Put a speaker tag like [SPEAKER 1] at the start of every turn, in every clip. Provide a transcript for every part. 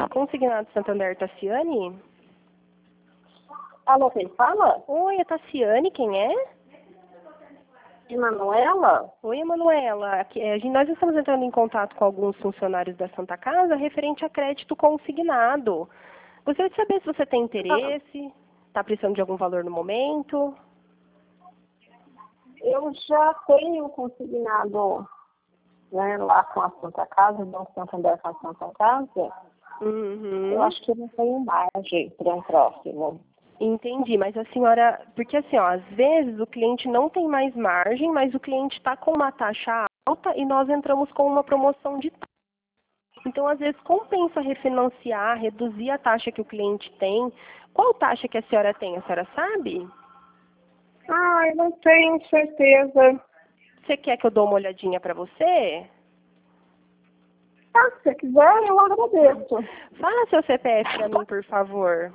[SPEAKER 1] Consignado Santander, Tassiane?
[SPEAKER 2] Alô, quem fala?
[SPEAKER 1] Oi, é Tassiane, quem é?
[SPEAKER 2] Emanuela?
[SPEAKER 1] Oi, Emanuela. Nós estamos entrando em contato com alguns funcionários da Santa Casa referente a crédito consignado. Gostaria de saber se você tem interesse, está precisando de algum valor no momento.
[SPEAKER 2] Eu já tenho consignado, né, lá com a Santa Casa, Banco Santander com a Santa Casa.
[SPEAKER 1] Uhum.
[SPEAKER 2] Eu acho que eu não tenho margem para um próximo.
[SPEAKER 1] Entendi, mas a senhora, porque assim, ó, às vezes o cliente não tem mais margem, mas o cliente está com uma taxa alta e nós entramos com uma promoção de taxa. Então, às vezes, compensa refinanciar, reduzir a taxa que o cliente tem. Qual taxa que a senhora tem? A senhora sabe?
[SPEAKER 2] Ah, eu não tenho certeza.
[SPEAKER 1] Você quer que eu dou uma olhadinha para você?
[SPEAKER 2] Ah, se você quiser, eu agradeço.
[SPEAKER 1] Fala seu CPF para mim, por favor.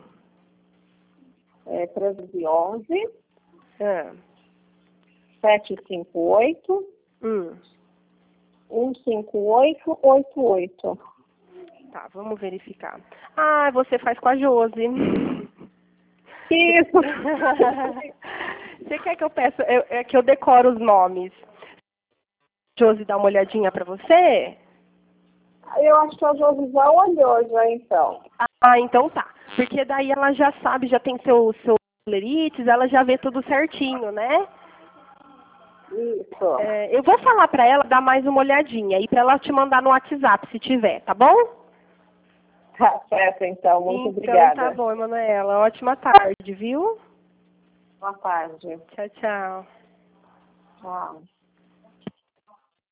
[SPEAKER 2] É 1311
[SPEAKER 1] Ah.
[SPEAKER 2] 758 15888.
[SPEAKER 1] Tá, vamos verificar. Ah, você faz com a Josi.
[SPEAKER 2] Isso.
[SPEAKER 1] Você quer que eu peça? É que eu decoro os nomes. Josi dá uma olhadinha para você?
[SPEAKER 2] Eu acho que a Josi já olhou já, então.
[SPEAKER 1] Ah, então tá. Porque daí ela já sabe, já tem seu lerites, ela já vê tudo certinho, né?
[SPEAKER 2] Isso.
[SPEAKER 1] Eu vou falar para ela dar mais uma olhadinha e para ela te mandar no WhatsApp se tiver, tá bom?
[SPEAKER 2] Tá certo, então. Muito
[SPEAKER 1] Então
[SPEAKER 2] obrigada.
[SPEAKER 1] tá bom, Emanuela. Ótima tarde, viu?
[SPEAKER 2] Boa tarde.
[SPEAKER 1] Tchau, tchau.
[SPEAKER 2] Tchau.